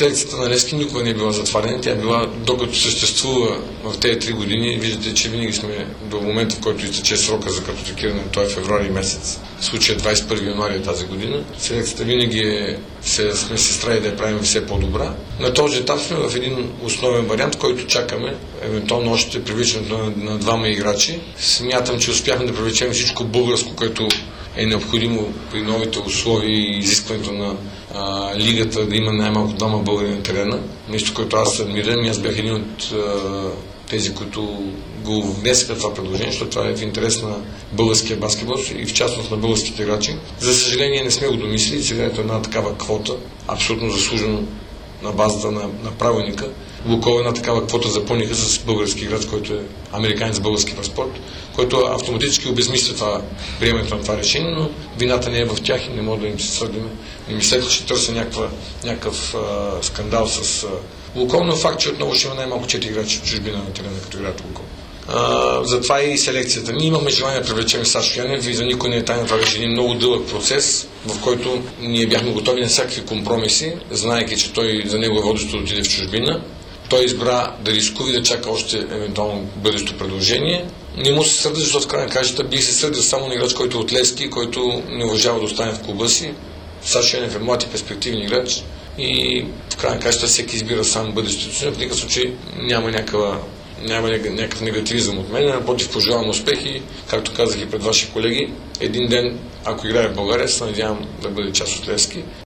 селекцията на Левски никога не е била затварена. Тя е била, докато съществува в тези 3 години, виждате, че винаги сме до момента, в който изтече срока за картотекиране, той е февруари месец. В случая 21 януари тази година. Селекцията винаги сме се старали да я правим все по-добра. На този етап сме в един основен вариант, който чакаме, евентуално още привличането на 2 играчи. Смятам, че успяхме да привлечем всичко българско, което е необходимо при новите условия и изискването на лигата да има най-малко 2 българи на терена. Нещо, което аз адмирирам и аз бях един от тези, които го внесаха това предложение, защото това е в интерес на българския баскетбол и в частност на българските играчи. За съжаление не сме го домислили, сега ето една такава квота, абсолютно заслужено на базата на правилника. Лукойл една такава квота запълниха с български играч, който е американец с български паспорт, който автоматически обезмисля приемането на това решение, но вината не е в тях и не може да им се сърдиме. И мисля, че търся някакъв скандал с Лукойл, но факт, че отново ще има най-малко 4 играчи в чужбина на терена, като играят Лукойл. Затова и селекцията. Ние имаме желание да привлечем Сашо Янев и за никой не е тайна, това беше един много дълъг процес, в който ние бяхме готови на всякакви компромиси, знаейки, че той за него е водещо да отиде в чужбина. Той избра да рискува и да чака още евентуално бъдещо предложение. Не му се сърдя, защото в крайна кращата бих се сърдил само на играч, който е от Левски, който не уважава да остане в клуба си. Сашо Янев е млад и перспективен играч и в крайна кращата всеки избира сам бъдещето си. В никакъв случай няма някакъв негативизъм от мен. Напротив, пожелавам успехи, както казах и пред ваши колеги. Един ден, ако играе в България, се надявам да бъде част от Левски.